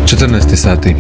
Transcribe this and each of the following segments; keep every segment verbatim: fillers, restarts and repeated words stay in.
četrnaest sati.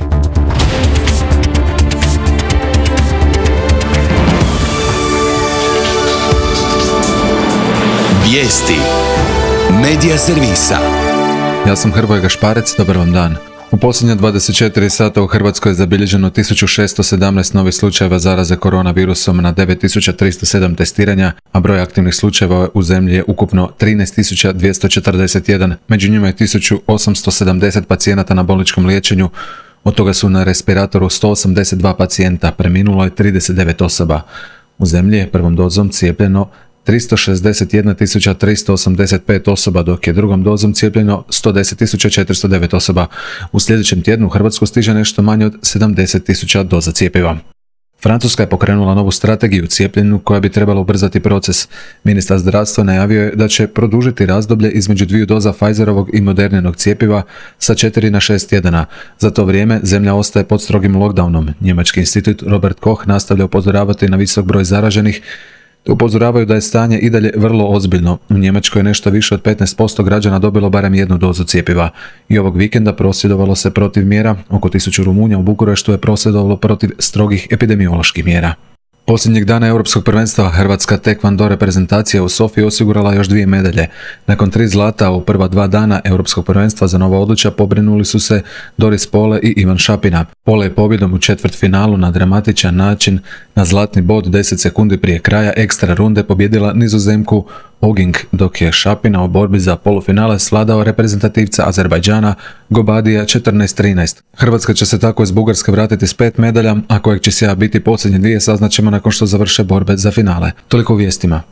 Vijesti Medija servisa. Ja sam Hrvoje Gašparec, dobar vam dan. U posljednje dvadeset četiri sata u Hrvatskoj je zabilježeno tisuću šesto sedamnaest novih slučajeva zaraze koronavirusom na devet tisuća tristo sedam testiranja, a broj aktivnih slučajeva u zemlji je ukupno trinaest tisuća dvjesto četrdeset jedan. Među njima je tisuću osamsto sedamdeset pacijenata na bolničkom liječenju, od toga su na respiratoru sto osamdeset dva pacijenta, preminulo je trideset devet osoba. U zemlji je prvom dozom cijepljeno tristo šezdeset jedna tisuća tristo osamdeset pet osoba, dok je drugom dozom cijepljeno sto deset tisuća četiristo devet osoba. U sljedećem tjednu u Hrvatsku stiže nešto manje od sedamdeset tisuća doza cjepiva. Francuska je pokrenula novu strategiju cijepljenju koja bi trebala ubrzati proces. Ministar zdravstva najavio je da će produžiti razdoblje između dviju doza Pfizerovog i Moderninog cjepiva sa četiri na šest tjedana. Za to vrijeme zemlja ostaje pod strogim lockdownom. Njemački institut Robert Koch nastavlja upozoravati na visok broj zaraženih, te upozoravaju da je stanje i dalje vrlo ozbiljno. U Njemačkoj je nešto više od petnaest posto građana dobilo barem jednu dozu cjepiva. I ovog vikenda prosvjedovalo se protiv mjera. Oko tisuću Rumunja u Bukureštu je prosvjedovalo protiv strogih epidemioloških mjera. Posljednjeg dana Europskog prvenstva hrvatska tekvando reprezentacija u Sofiji osigurala još dvije medalje. Nakon tri zlata u prva dva dana Europskog prvenstva za nova odličja pobrinuli su se Doris Pole i Ivan Šapina. Pole je pobjedom u četvrtfinalu na dramatičan način na zlatni bod deset sekundi prije kraja ekstra runde pobjedila Nizozemku Oging, dok je Šapina u borbi za polufinale svladao reprezentativca Azerbajdžana Gobadija četrnaest trinaest. Hrvatska će se tako iz Bugarske vratiti s pet medalja, a kojeg će sjaja biti posljednje dvije saznaćemo nakon što završe borbe za finale. Toliko u vijestima.